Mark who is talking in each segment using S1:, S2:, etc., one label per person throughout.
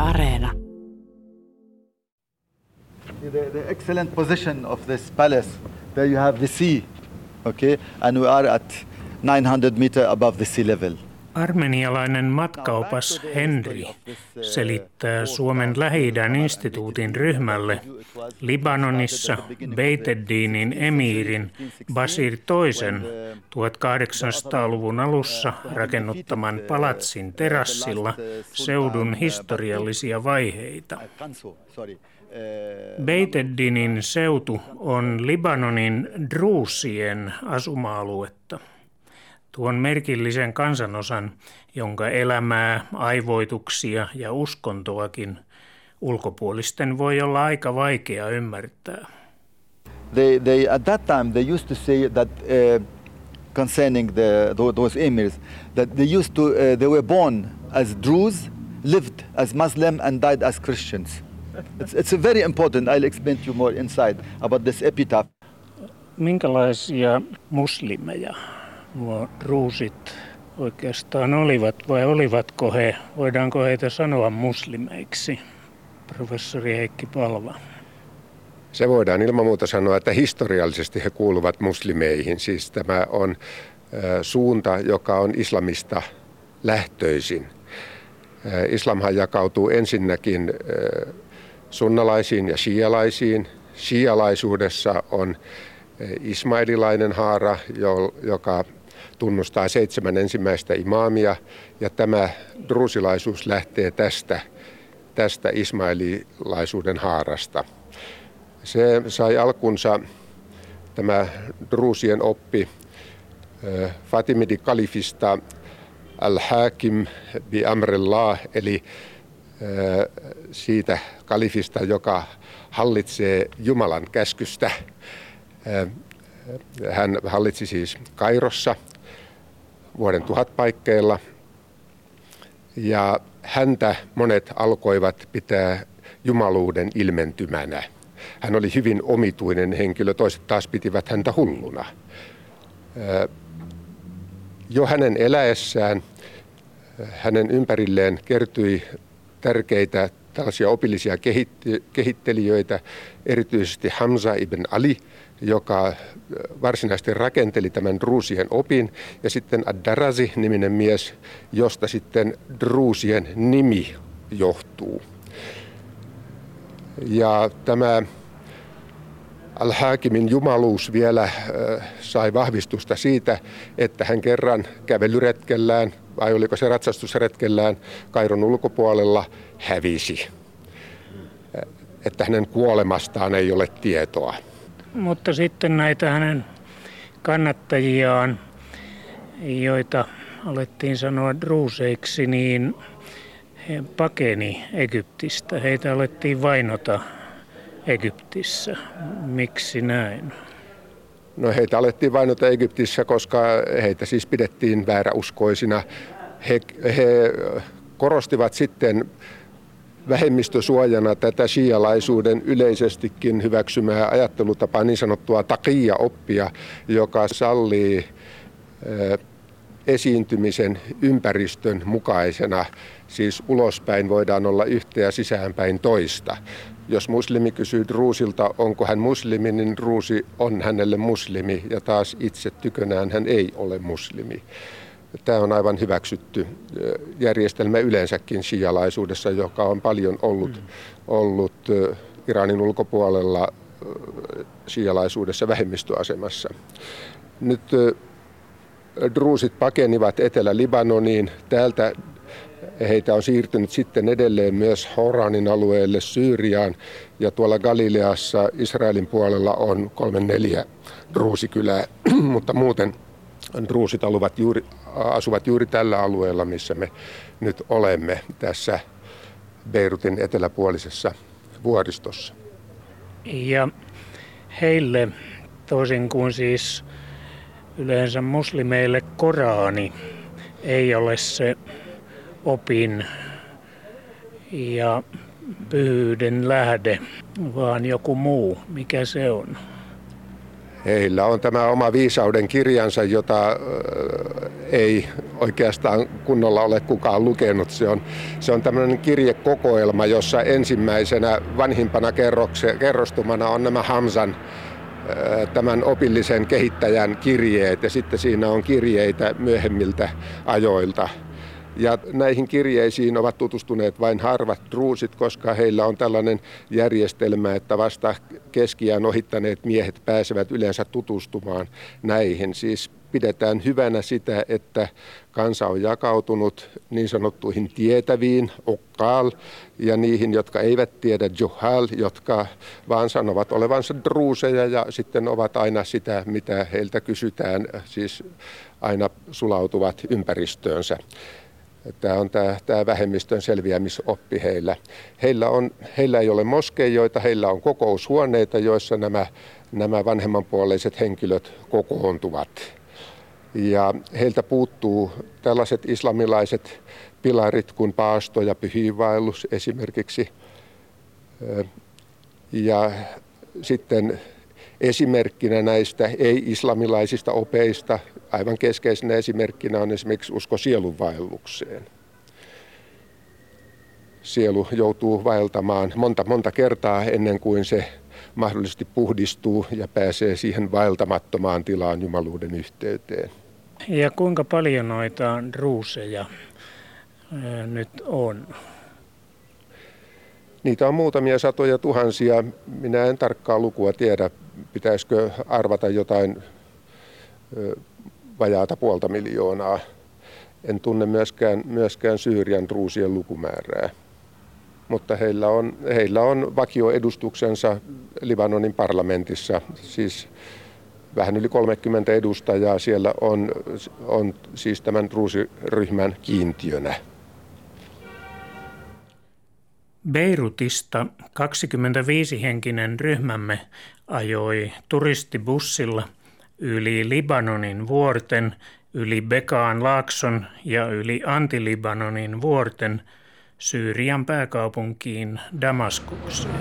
S1: Areena.
S2: The excellent position of this palace, there you have the sea, okay, and we are at 900 meters above the sea level.
S3: Armenialainen matkaopas Henry selittää Suomen Lähi-idän instituutin ryhmälle Libanonissa Beit Eddinin emiirin Basir II:n 1800-luvun alussa rakennuttaman palatsin terassilla seudun historiallisia vaiheita. Beit Eddinin seutu on Libanonin druusien asuma-aluetta. Tuon merkillisen kansanosan, jonka elämää, aivoituksia ja uskontoakin ulkopuolisten voi olla aika vaikea ymmärtää.
S2: They at that time they used to say that concerning those emirs that they were born as Druze, lived as Muslim and died as Christians. It's very important. I'll explain to you more inside about this epitaph.
S3: Minkälaisia muslimeja nuo druusit oikeastaan olivat, vai olivatko he, voidaanko heitä sanoa muslimeiksi, professori Heikki Palva?
S4: Se voidaan ilman muuta sanoa, että historiallisesti he kuuluvat muslimeihin. Siis tämä on suunta, joka on islamista lähtöisin. Islamhan jakautuu ensinnäkin sunnalaisiin ja shialaisiin. Shialaisuudessa on ismaililainen haara, joka tunnustaa 7 ensimmäistä imaamia, ja tämä druusilaisuus lähtee tästä ismaililaisuuden haarasta. Se sai alkunsa, tämä druusien oppi, Fatimidi kalifista al-Hakim bi amrillah, eli siitä kalifista, joka hallitsee Jumalan käskystä. Hän hallitsi siis Kairossa vuoden 1000 paikkeilla, ja häntä monet alkoivat pitää jumaluuden ilmentymänä. Hän oli hyvin omituinen henkilö, toiset taas pitivät häntä hulluna. Jo hänen eläessään hänen ympärilleen kertyi tärkeitä tällaisia opillisia kehittelijöitä, erityisesti Hamza ibn Ali, joka varsinaisesti rakenteli tämän druusien opin, ja sitten ad-Darazi-niminen mies, josta sitten druusien nimi johtuu. Ja tämä Al-Hakimin jumaluus vielä sai vahvistusta siitä, että hän kerran kävelyretkellään, vai oliko se ratsastusretkellään, Kairon ulkopuolella hävisi. Että hänen kuolemastaan ei ole tietoa.
S3: Mutta sitten näitä hänen kannattajiaan, joita alettiin sanoa druuseiksi, niin he pakeni Egyptistä. Heitä alettiin vainota Egyptissä. Miksi näin?
S4: No heitä alettiin vainota Egyptissä, koska heitä siis pidettiin vääräuskoisina. He korostivat sitten vähemmistösuojana tätä shialaisuuden yleisestikin hyväksymää ajattelutapaa, niin sanottua taqiyya-oppia, joka sallii esiintymisen ympäristön mukaisena. Siis ulospäin voidaan olla yhtä ja sisäänpäin toista. Jos muslimi kysyy druusilta, onko hän muslimi, niin druusi on hänelle muslimi, ja taas itse tykönään hän ei ole muslimi. Tämä on aivan hyväksytty järjestelmä yleensäkin shialaisuudessa, joka on paljon ollut Iranin ulkopuolella shialaisuudessa vähemmistöasemassa. Nyt druusit pakenivat Etelä-Libanoniin. Täältä heitä on siirtynyt sitten edelleen myös Horanin alueelle, Syyriaan, ja tuolla Galileassa Israelin puolella on 3-4 druusikylää, mutta muuten druusit asuvat juuri tällä alueella, missä me nyt olemme, tässä Beirutin eteläpuolisessa vuoristossa.
S3: Ja heille, toisin kuin siis yleensä muslimeille, Korani ei ole se opin ja pyhyyden lähde, vaan joku muu. Mikä se on?
S4: Heillä on tämä oma viisauden kirjansa, jota ei oikeastaan kunnolla ole kukaan lukenut. Se on tämmöinen kirjekokoelma, jossa ensimmäisenä vanhimpana kerrostumana on nämä Hamzan, tämän opillisen kehittäjän kirjeet, ja sitten siinä on kirjeitä myöhemmiltä ajoilta. Ja näihin kirjeisiin ovat tutustuneet vain harvat druusit, koska heillä on tällainen järjestelmä, että vasta keski-iän ohittaneet miehet pääsevät yleensä tutustumaan näihin. Siis pidetään hyvänä sitä, että kansa on jakautunut niin sanottuihin tietäviin, okkal, ja niihin, jotka eivät tiedä, juhal, jotka vaan sanovat olevansa druuseja ja sitten ovat aina sitä, mitä heiltä kysytään, siis aina sulautuvat ympäristöönsä. Tämä on tämä vähemmistön selviämisoppi heillä. Heillä ei ole moskeijoita, heillä on kokoushuoneita, joissa nämä vanhemmanpuoleiset henkilöt kokoontuvat. Ja heiltä puuttuu tällaiset islamilaiset pilarit kuin paasto ja pyhiinvaellus esimerkiksi. Ja sitten esimerkkinä näistä ei-islamilaisista opeista, aivan keskeisenä esimerkkinä on esimerkiksi usko sielunvaellukseen. Sielu joutuu vaeltamaan monta kertaa ennen kuin se mahdollisesti puhdistuu ja pääsee siihen vaeltamattomaan tilaan jumaluuden yhteyteen.
S3: Ja kuinka paljon noita druuseja nyt on?
S4: Niitä on muutamia satoja tuhansia. Minä en tarkkaa lukua tiedä. Pitäisikö arvata jotain vajaata 500 000. En tunne myöskään Syyrian druusien lukumäärää. Mutta heillä on vakioedustuksensa Libanonin parlamentissa, siis vähän yli 30 edustajaa siellä on siis tämän druusiryhmän kiintiönä.
S3: Beirutista 25-henkinen ryhmämme ajoi turistibussilla yli Libanonin vuorten, yli Bekaan laakson ja yli Anti-Libanonin vuorten Syyrian pääkaupunkiin Damaskukseen.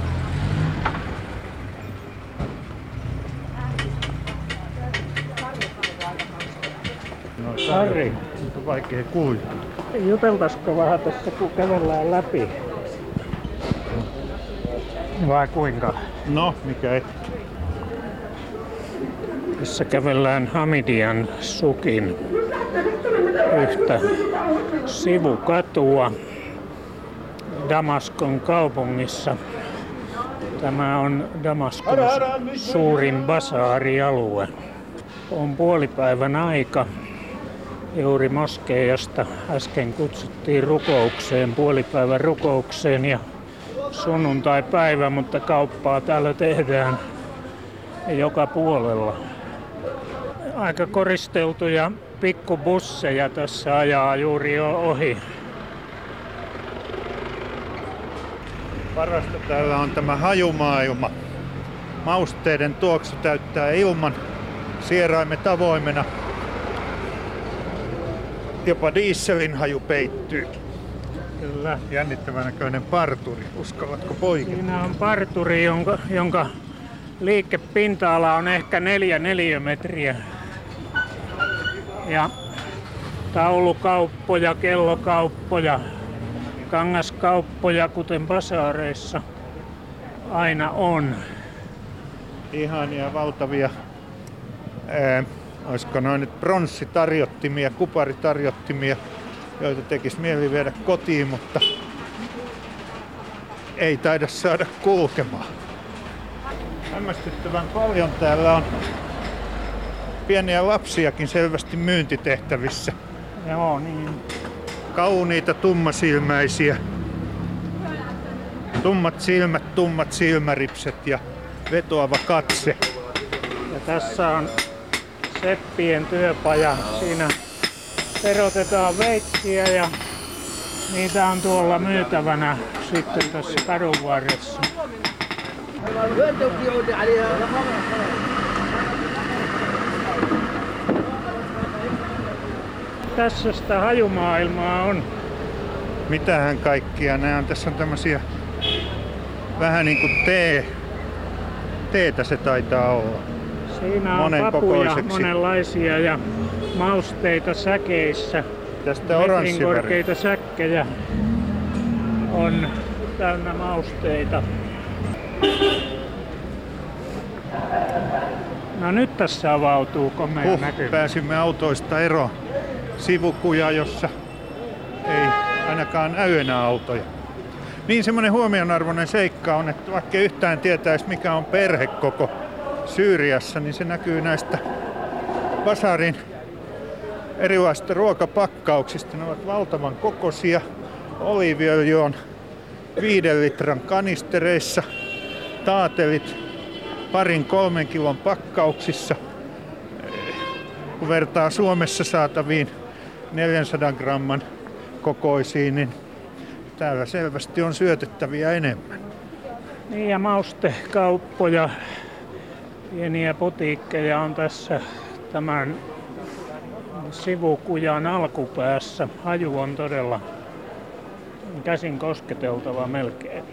S1: No Harri, on vaikea kuulla.
S3: Juteltaisiko vähän tässä, kun kävellään läpi? Vai kuinka?
S1: No, mikä et?
S3: Tässä kävellään Hamidian sukin yhtä sivukatua Damaskon kaupungissa. Tämä on Damaskon suurin basaarialue. On puolipäivän aika. Juuri moskeijasta äsken kutsuttiin rukoukseen, puolipäivän rukoukseen ja sunnuntai-päivä, mutta kauppaa täällä tehdään joka puolella. Aika koristeltuja pikkubusseja tässä ajaa juuri jo ohi.
S1: Parasta täällä on tämä hajumaailma. Mausteiden tuoksu täyttää ilman, sieraimet avoimena. Jopa dieselin haju peittyy. Kyllä. Jännittävän näköinen parturi. Uskallatko poiketa?
S3: Siinä on parturi, jonka liikepinta-ala on ehkä 4 neliömetriä. Ja taulukauppoja, kellokauppoja, kangaskauppoja, kuten basaareissa aina on.
S1: Ihania valtavia, olisiko noin nyt pronssitarjottimia, kuparitarjottimia, joita tekisi mieli viedä kotiin, mutta ei taida saada kulkemaan. Hämmästyttävän paljon täällä on pieniä lapsiakin selvästi myyntitehtävissä.
S3: Joo, niin.
S1: Kauniita, tummasilmäisiä. Tummat silmät, tummat silmäripset ja vetoava katse.
S3: Ja tässä on seppien työpaja. Siinä erotetaan veitsiä ja niitä on tuolla myytävänä sitten tässä kadun varressa. Tässä sitä hajumaailmaa on.
S1: Mitähän kaikkia nämä on? Tässä on tämmösiä vähän niin kuin teetä se taitaa olla.
S3: Siinä on papuja monenlaisia ja mausteita säkeissä.
S1: Tästä
S3: Metrin
S1: oranssiväri.
S3: korkeita säkkejä on täynnä mausteita. No nyt tässä avautuu komea näkymä.
S1: Pääsimme autoista eroon. Sivukuja, jossa ei ainakaan näy enää autoja. Niin semmoinen huomionarvoinen seikka on, että vaikka yhtään tietäisi mikä on perhekoko Syyriassa, niin se näkyy näistä basaarin erilaisista ruokapakkauksista. Ne ovat valtavan kokoisia. Oliiviöljy on 5 litran kanistereissa. Taatelit 2-3 kilon pakkauksissa. Kun vertaa Suomessa saataviin 400 gramman kokoisiin, niin täällä selvästi on syötettäviä enemmän.
S3: Niin ja maustekauppoja, pieniä putiikkeja on tässä tämän sivukujan alkupäässä. Haju on todella käsin kosketeltava melkein.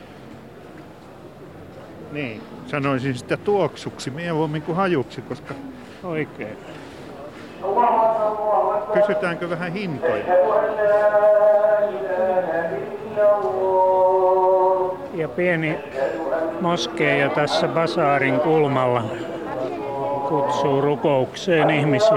S1: Niin, sanoisin sitä tuoksuksi mieluummin kuin hajuksi, koska
S3: Oikein.
S1: kysytäänkö vähän hintoja?
S3: Ja pieni moskeija tässä basaarin kulmalla kutsuu rukoukseen ihmisiä.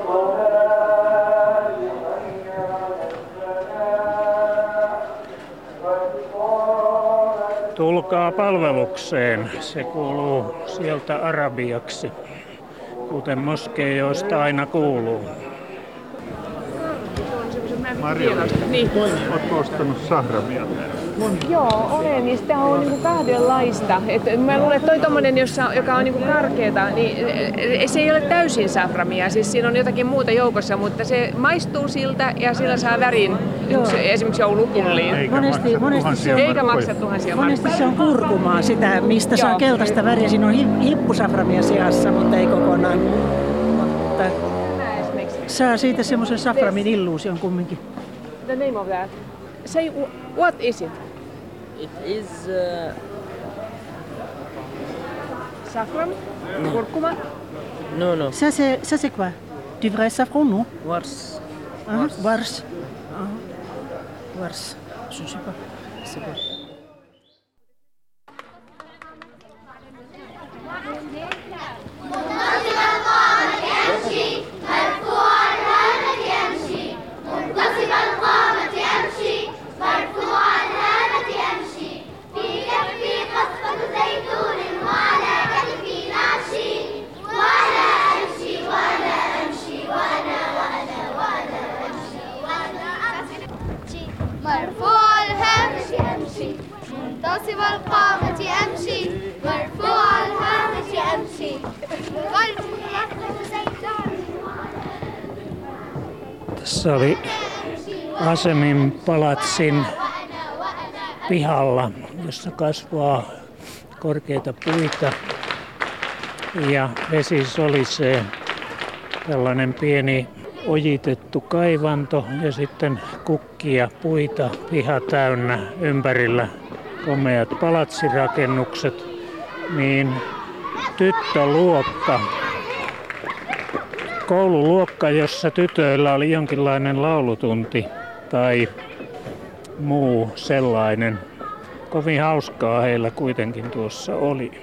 S3: Tulkaa palvelukseen, se kuuluu sieltä arabiaksi, kuten moskeijoista aina kuuluu.
S1: Marja,
S5: Niin.
S1: ootko ostanut sahramia?
S5: Joo, olen. Niin sitä on niinku kahdenlaista. Mä luulen, että toi tommonen, joka on niinku karkeeta, niin se ei ole täysin saframia. Siis siinä on jotakin muuta joukossa, mutta se maistuu siltä ja sillä saa värin esimerkiksi joulupulliin. Eikä maksa tuhansia
S6: Monesti se on kurkumaa, sitä mistä saa keltaista väriä. Siinä on hippusaframia sijassa, mutta ei kokonaan. Mutta saa siitä semmoisen saframin illuusion kumminkin.
S5: The name of that. Say, what is it?
S7: It is
S5: Saffron? Kurkuma?
S7: no
S6: Ça c'est quoi? Du vrai safran, non?
S7: wars.
S6: Wars. Wars. Je ne sais pas. C'est quoi?
S8: مرفوع الهامش أمشي منتصب القامة أمشي مرفوع الهامش أمشي قلب يقلب زيتون.
S3: Tässä oli Asemin palatsin pihalla, jossa kasvaa korkeita puita ja vesi solisee. Tällainen pieni ojitettu kaivanto ja sitten kukkia, puita, piha täynnä, ympärillä komeat palatsirakennukset, niin tyttöluokka, koululuokka, jossa tytöillä oli jonkinlainen laulutunti tai muu sellainen. Kovin hauskaa heillä kuitenkin tuossa oli.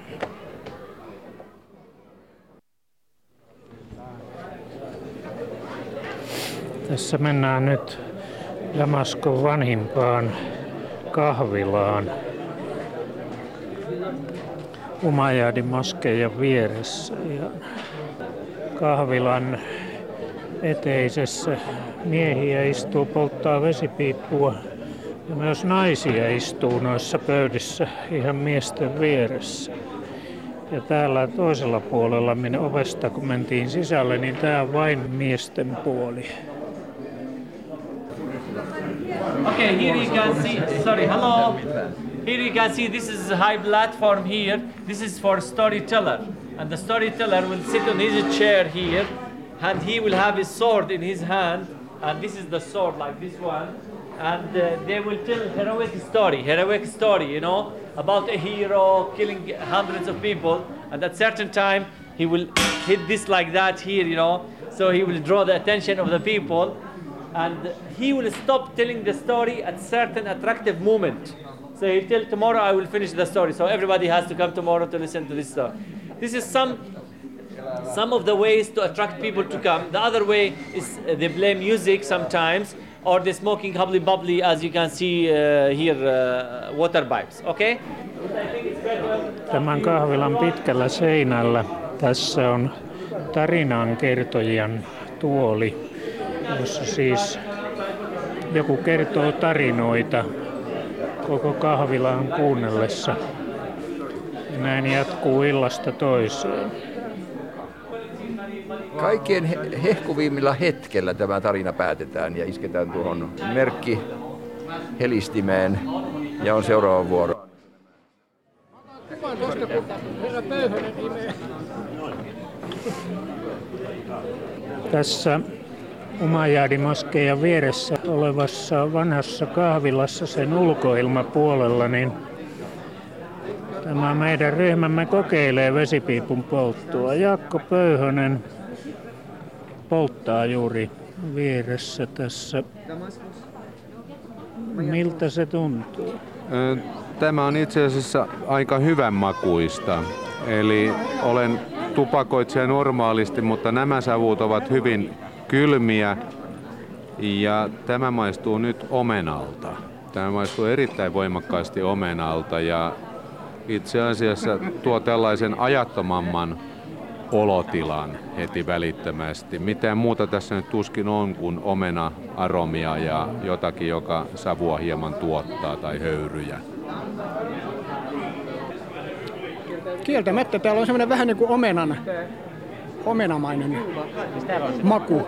S3: Tässä mennään nyt Damaskon vanhimpaan kahvilaan Umayyadin moskeijan vieressä. Ja kahvilan eteisessä miehiä istuu, polttaa vesipiippua ja myös naisia istuu noissa pöydissä ihan miesten vieressä. Ja täällä toisella puolella minne ovesta kun mentiin sisälle, niin tää on vain miesten puoli.
S9: Okay, here you can see, sorry, hello. Here you can see this is a high platform here. This is for storyteller. And the storyteller will sit on his chair here and he will have his sword in his hand. And this is the sword like this one. And they will tell heroic story, you know, about a hero killing hundreds of people. And at certain time he will hit this like that here, you know, so he will draw the attention of the people, and he will stop telling the story at certain attractive moment. So he'll tell, tomorrow I will finish the story, so everybody has to come tomorrow to listen to this story. This is some of the ways to attract people to come. The other way is they play music sometimes, or they smoking hubbly as you can see here, water pipes, okay?
S3: Tämän kahvilan pitkällä seinällä tässä on tarinankertojan tuoli, jossa siis joku kertoo tarinoita koko kahvilaan kuunnellessa. Ja näin jatkuu illasta toiseen.
S10: Kaikkien hehkuvimmilla hetkellä tämä tarina päätetään ja isketään tuohon merkki helistimeen ja on seuraava vuoro.
S3: Tässä Umayyadi-moskeijan vieressä olevassa vanhassa kahvilassa sen ulkoilmapuolella, niin tämä meidän ryhmämme kokeilee vesipiipun polttoa. Jaakko Pöyhönen polttaa juuri vieressä tässä. Miltä se tuntuu?
S11: Tämä on itse asiassa aika hyvän makuista. Eli olen tupakoitsija normaalisti, mutta nämä savut ovat hyvin kylmiä ja tämä maistuu nyt omenalta. Tämä maistuu erittäin voimakkaasti omenalta ja itse asiassa tuo tällaisen ajattomamman olotilan heti välittömästi. Mitään muuta tässä nyt tuskin on kuin omena-aromia ja jotakin, joka savua hieman tuottaa tai höyryjä.
S12: Kieltämättä täällä on semmoinen vähän niin kuin omenamainen maku.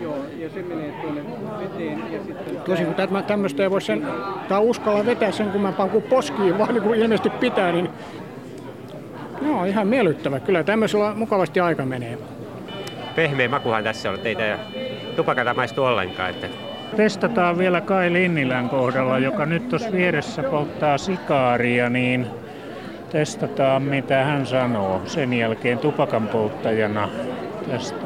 S12: Tosin kun tämmöistä ei voi uskalla vetää sen kummempaan kuin poskiin, vaan niin kuin ilmeisesti pitää, niin no, ihan miellyttävä. Kyllä tämmöisellä mukavasti aika menee.
S13: Pehmeä makuhan tässä on, ei tämä tupakata maistu ollenkaan. Että.
S3: Testataan vielä Kai Linnilän kohdalla, joka nyt tuossa vieressä polttaa sikaaria, niin testataan mitä hän sanoo sen jälkeen tupakan polttajana tästä.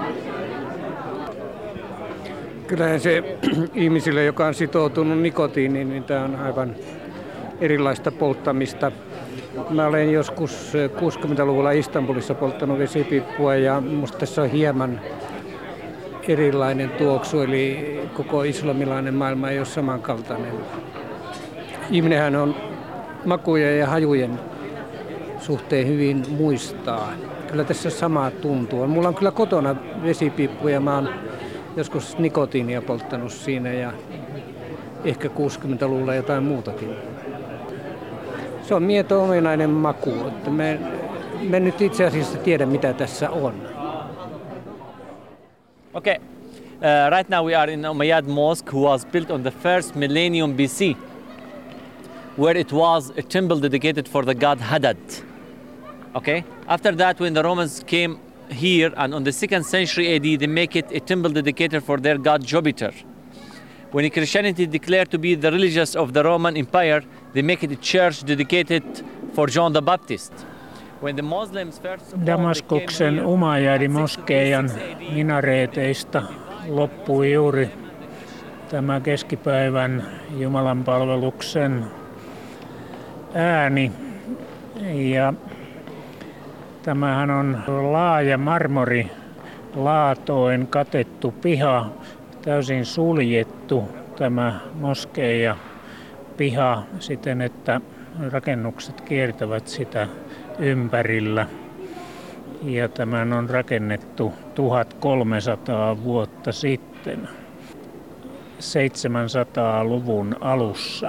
S12: Kyllähän se ihmisille, joka on sitoutunut nikotiiniin, niin tämä on aivan erilaista polttamista. Mä olen joskus 60-luvulla Istanbulissa polttanut vesipiippua ja musta tässä on hieman erilainen tuoksu, eli koko islamilainen maailma ei ole samankaltainen. Ihminenhän on makuja ja hajujen suhteen hyvin muistaa. Kyllä tässä samaa tuntuu. Mulla on kyllä kotona vesipiippu ja mä oon joskus nikotiinia polttanut siinä ja ehkä 60-luvulla jotain muutakin. Se on mieto ominainen maku, että me nyt itse asiassa tiedä mitä tässä on.
S9: Okay, right now we are in Umayyad Mosque, who was built on the first millennium BC, where it was a temple dedicated for the god Hadad. Okay, after that when the Romans came here and on the 2nd century AD they make it a temple dedicated for their god Jupiter. When Christianity declared to be the religious of the Roman Empire, they make it a church dedicated for John the Baptist. When the Muslims first
S3: Damaskuksen Umayyadi-moskeijan minareeteista loppui juuri tämä keskipäivän jumalanpalveluksen ääni. Ja tämähän on laaja marmorilaatoin katettu piha, täysin suljettu tämä moskeija piha siten, että rakennukset kiertävät sitä ympärillä. Ja tämän on rakennettu 1300 vuotta sitten, 700-luvun alussa.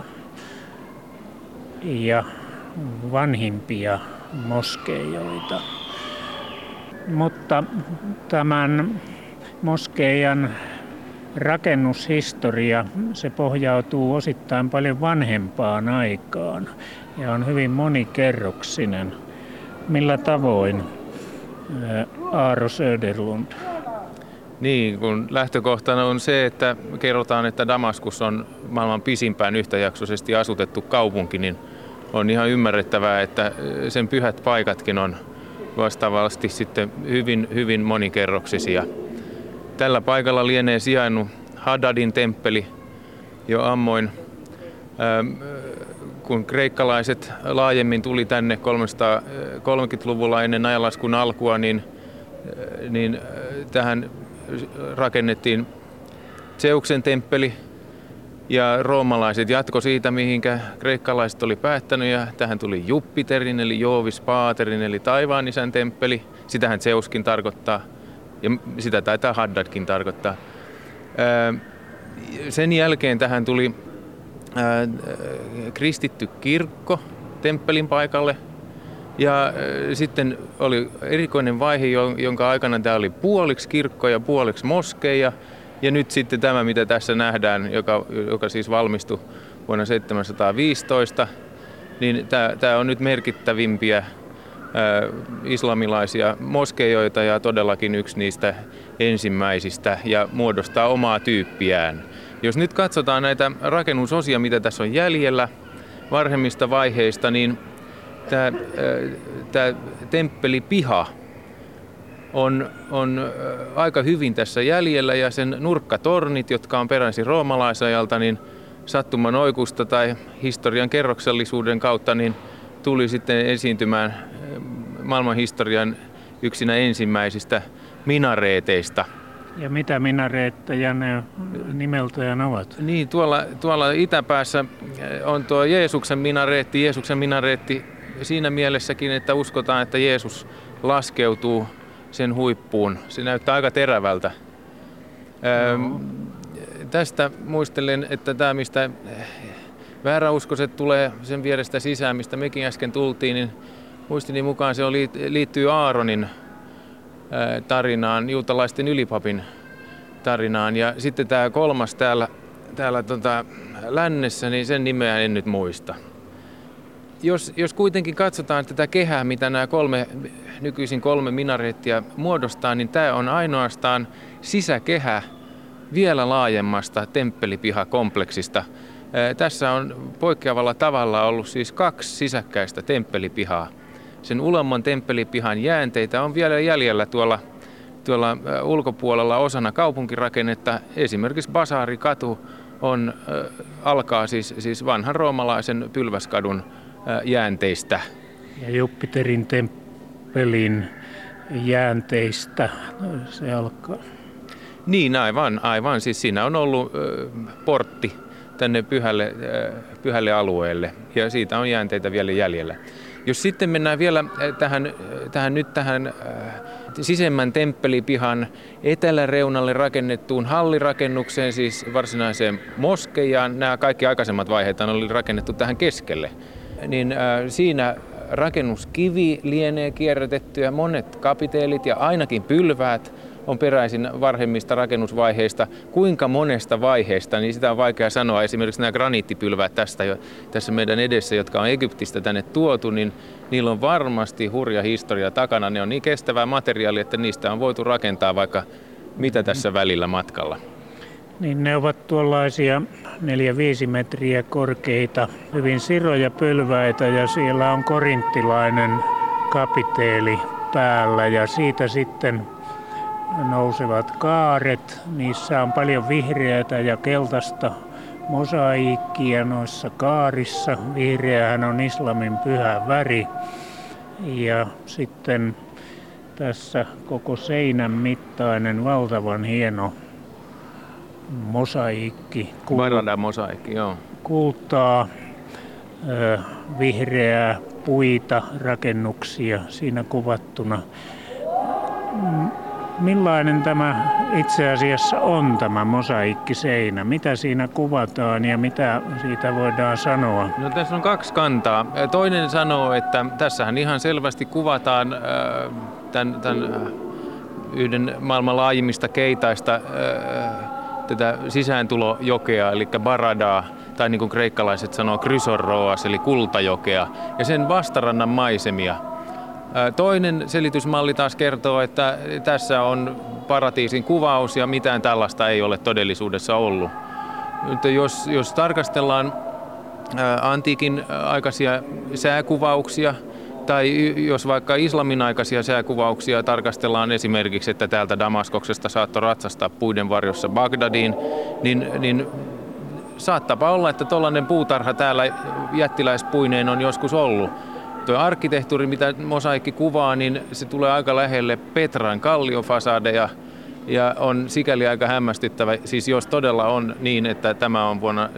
S3: Ja vanhimpia moskeijoita. Mutta tämän moskeijan rakennushistoria, se pohjautuu osittain paljon vanhempaan aikaan ja on hyvin monikerroksinen. Millä tavoin, Aaro Söderlund?
S14: Niin, kun lähtökohtana on se, että kerrotaan, että Damaskus on maailman pisimpään yhtäjaksoisesti asutettu kaupunki, niin on ihan ymmärrettävää, että sen pyhät paikatkin on vastaavasti sitten hyvin monikerroksisia. Tällä paikalla lienee sijainnut Haddadin temppeli jo ammoin. Kun kreikkalaiset laajemmin tuli tänne 330-luvulla ennen ajanlaskun alkua, niin tähän rakennettiin Zeuksen temppeli ja roomalaiset jatko siitä, mihinkä kreikkalaiset oli päättänyt, ja tähän tuli Jupiterin eli Jovis Paterin eli taivaan isän temppeli. Sitähän Zeuskin tarkoittaa ja sitä taitaa Haddadkin tarkoittaa. Sen jälkeen tähän tuli kristitty kirkko temppelin paikalle. Ja sitten oli erikoinen vaihe, jonka aikana tämä oli puoliksi kirkko ja puoliksi moskeija. Ja nyt sitten tämä, mitä tässä nähdään, joka siis valmistui vuonna 1715, niin tämä on nyt merkittävimpiä islamilaisia moskeijoita ja todellakin yksi niistä ensimmäisistä ja muodostaa omaa tyyppiään. Jos nyt katsotaan näitä rakennusosia, mitä tässä on jäljellä varhemmista vaiheista, niin tämä temppelipiha on aika hyvin tässä jäljellä, ja sen nurkkatornit, jotka on peräisin roomalaisajalta, niin sattuman oikusta tai historian kerroksellisuuden kautta niin tuli sitten esiintymään maailmanhistorian yksinä ensimmäisistä minareeteista.
S3: Ja mitä minareetteja ne nimeltään ovat?
S14: Niin, tuolla itäpäässä on tuo Jeesuksen minareetti siinä mielessäkin, että uskotaan, että Jeesus laskeutuu sen huippuun. Se näyttää aika terävältä. Tästä muistelen, että tämä, mistä vääräuskoiset tulee sen vierestä sisään, mistä mekin äsken tultiin, niin muistini mukaan se liittyy Aaronin tarinaan, juutalaisten ylipapin tarinaan. Ja sitten tämä kolmas täällä lännessä, niin sen nimeä en nyt muista. Jos kuitenkin katsotaan tätä kehää, mitä nämä nykyisin kolme minareettia muodostaa, niin tämä on ainoastaan sisäkehä vielä laajemmasta temppelipihakompleksista. Tässä on poikkeavalla tavalla ollut siis 2 sisäkkäistä temppelipihaa. Sen ulemman temppelipihan jäänteitä on vielä jäljellä tuolla ulkopuolella osana kaupunkirakennetta. Esimerkiksi Basaarikatu alkaa siis vanhan roomalaisen Pylväskadun jäänteistä.
S3: Ja Jupiterin temppelin jäänteistä se alkaa.
S14: Niin, aivan. Siis siinä on ollut portti tänne pyhälle alueelle, ja siitä on jäänteitä vielä jäljellä. Jos sitten mennään vielä tähän sisemmän temppelipihan eteläreunalle rakennettuun hallirakennukseen, siis varsinaiseen moskeijaan, nämä kaikki aikaisemmat vaiheet oli rakennettu tähän keskelle, niin siinä rakennuskivi lienee kierrätetty ja monet kapiteelit ja ainakin pylväät on peräisin varhemmista rakennusvaiheista. Kuinka monesta vaiheesta, niin sitä on vaikea sanoa. Esimerkiksi nämä graniittipylväät tässä meidän edessä, jotka on Egyptistä tänne tuotu, niin niillä on varmasti hurja historia takana. Ne on niin kestävää materiaalia, että niistä on voitu rakentaa vaikka mitä tässä välillä matkalla.
S3: Niin ne ovat tuollaisia 4-5 metriä korkeita, hyvin siroja pylväitä, ja siellä on korinttilainen kapiteeli päällä, ja siitä sitten nousevat kaaret. Niissä on paljon vihreätä ja keltaista mosaiikkia noissa kaarissa. Vihreähän on islamin pyhä väri. Ja sitten tässä koko seinän mittainen valtavan hieno mosaiikki.
S14: Varada-mosaiikki, joo.
S3: Kultaa, vihreää, puita, rakennuksia siinä kuvattuna. Millainen tämä itse asiassa on tämä mosaiikkiseinä? Mitä siinä kuvataan ja mitä siitä voidaan sanoa?
S14: No, tässä on 2 kantaa. Toinen sanoo, että tässähän ihan selvästi kuvataan tämän yhden maailman laajimmista keitaista tätä sisääntulojokea, eli Baradaa, tai niin kuin kreikkalaiset sanoo Chrysorroas, eli kultajokea, ja sen vastarannan maisemia. Toinen selitysmalli taas kertoo, että tässä on paratiisin kuvaus ja mitään tällaista ei ole todellisuudessa ollut. Nyt jos tarkastellaan antiikin aikaisia sääkuvauksia, Tai jos vaikka islamin aikaisia sääkuvauksia tarkastellaan esimerkiksi, että täältä Damaskoksesta saattoi ratsastaa puiden varjossa Bagdadiin, niin saattaa olla, että tuollainen puutarha täällä jättiläispuineen on joskus ollut. Tuo arkkitehtuuri, mitä mosaikki kuvaa, niin se tulee aika lähelle Petran kalliofasadeja ja on sikäli aika hämmästyttävä. Siis jos todella on niin, että tämä on vuonna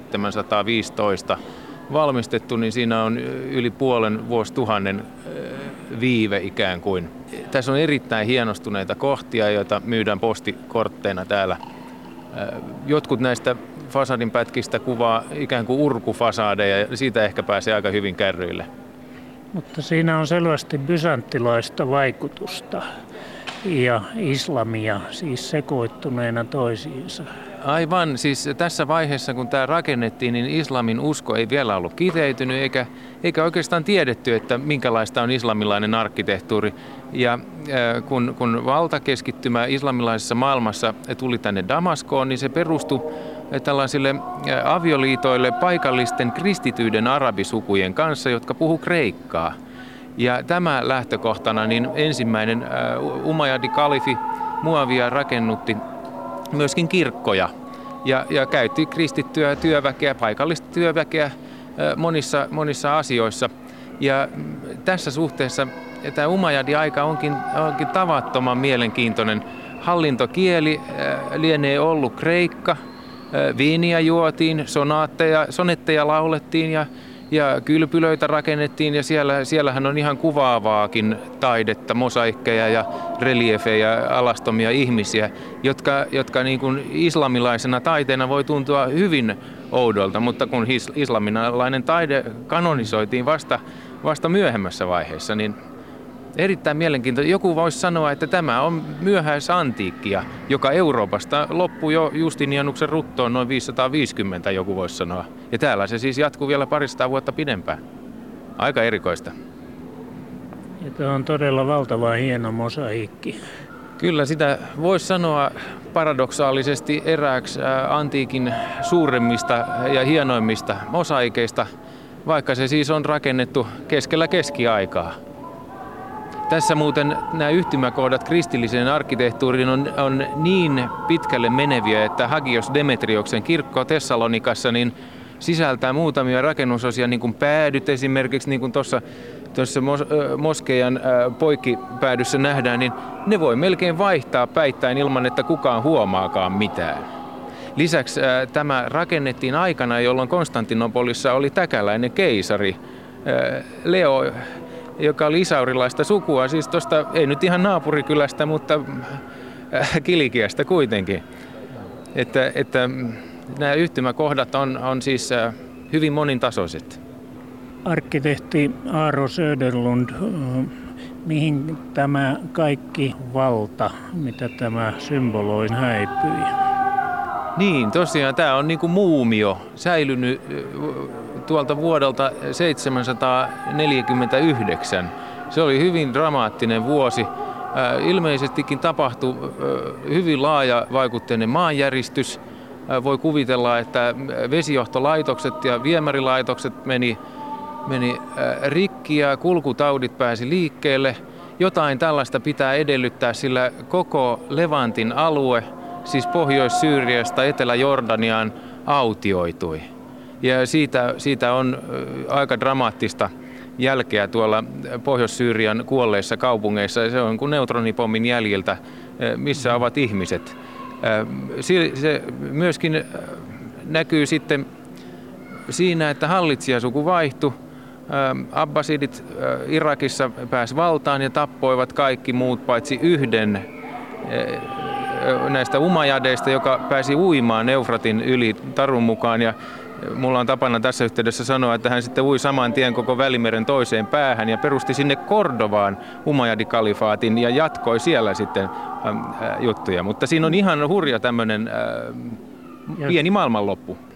S14: 715 valmistettu, niin siinä on yli puolen vuosituhannen viive ikään kuin. Tässä on erittäin hienostuneita kohtia, joita myydään postikortteina täällä. Jotkut näistä fasadin pätkistä kuvaa ikään kuin urkufasadeja ja siitä ehkä pääsee aika hyvin kärryille.
S3: Mutta siinä on selvästi bysanttilaista vaikutusta ja islamia siis sekoittuneena toisiinsa.
S14: Aivan, siis tässä vaiheessa kun tämä rakennettiin, niin islamin usko ei vielä ollut kiteytynyt eikä oikeastaan tiedetty, että minkälaista on islamilainen arkkitehtuuri. Ja kun valtakeskittymä islamilaisessa maailmassa tuli tänne Damaskoon, niin se perustui tällaisille avioliitoille paikallisten kristityiden arabisukujen kanssa, jotka puhu kreikkaa. Ja tämä lähtökohtana, niin ensimmäinen Umayyadi-kalifi Muavia rakennutti myöskin kirkkoja ja käytti kristittyä työväkeä, paikallista työväkeä monissa asioissa. Ja tässä suhteessa tämä Umayyadi-aika onkin tavattoman mielenkiintoinen. Hallintokieli lienee ollut kreikka, viiniä juotiin, sonetteja laulettiin ja kylpylöitä rakennettiin ja siellähän on ihan kuvaavaakin taidetta, mosaikkeja ja reliefejä, alastomia ihmisiä, jotka niin kuin islamilaisena taiteena voi tuntua hyvin oudolta, mutta kun islamilainen taide kanonisoitiin vasta myöhemmässä vaiheessa, niin erittäin mielenkiintoista. Joku voisi sanoa, että tämä on myöhäisantiikkia, joka Euroopasta loppui jo Justinianuksen ruttoon noin 550, joku voisi sanoa. Ja täällä se siis jatkuu vielä paristaa vuotta pidempään. Aika erikoista.
S3: Ja tämä on todella valtavan hieno mosaikki.
S14: Kyllä sitä voisi sanoa paradoksaalisesti erääksi antiikin suuremmista ja hienoimmista mosaikeista, vaikka se siis on rakennettu keskellä keskiaikaa. Tässä muuten nämä yhtymäkohdat kristilliseen arkkitehtuuriin on niin pitkälle meneviä, että Hagios Demetrioksen kirkko Tessalonikassa niin sisältää muutamia rakennusosia, niin kuin päädyt esimerkiksi, niin kuin tuossa moskeijan poikkipäädyssä nähdään, niin ne voi melkein vaihtaa päittäin ilman, että kukaan huomaakaan mitään. Lisäksi tämä rakennettiin aikana, jolloin Konstantinopolissa oli täkäläinen keisari Leo, joka oli isaurilaista sukua, siis tuosta ei nyt ihan naapurikylästä, mutta Kilikiasta kuitenkin. Että nämä yhtymäkohdat on siis hyvin monintasoiset.
S3: Arkkitehti Aaro Söderlund, mihin tämä kaikki valta, mitä tämä symboloi, häipyi?
S14: Niin, tosiaan tämä on niin kuin muumio, säilynyt tuolta vuodelta 749. Se oli hyvin dramaattinen vuosi. Ilmeisestikin tapahtui hyvin laaja-vaikutteinen maanjäristys. Voi kuvitella, että vesijohtolaitokset ja viemärilaitokset meni rikki ja kulkutaudit pääsi liikkeelle. Jotain tällaista pitää edellyttää, sillä koko Levantin alue, siis Pohjois-Syyriasta Etelä-Jordaniaan, autioitui. Ja siitä on aika dramaattista jälkeä tuolla Pohjois-Syyrian kuolleissa kaupungeissa. Se on kuin neutronipommin jäljiltä, missä ovat ihmiset. Se myöskin näkyy sitten siinä, että hallitsijasuku vaihtui. Abbasidit Irakissa pääsi valtaan ja tappoivat kaikki muut paitsi yhden näistä umajadeista, joka pääsi uimaan Eufratin yli tarun mukaan. Ja mulla on tapana tässä yhteydessä sanoa, että hän sitten ui saman tien koko Välimeren toiseen päähän ja perusti sinne Kordovaan Umayyadi-kalifaatin ja jatkoi siellä sitten juttuja. Mutta siinä on ihan hurja tämmöinen pieni maailmanloppu.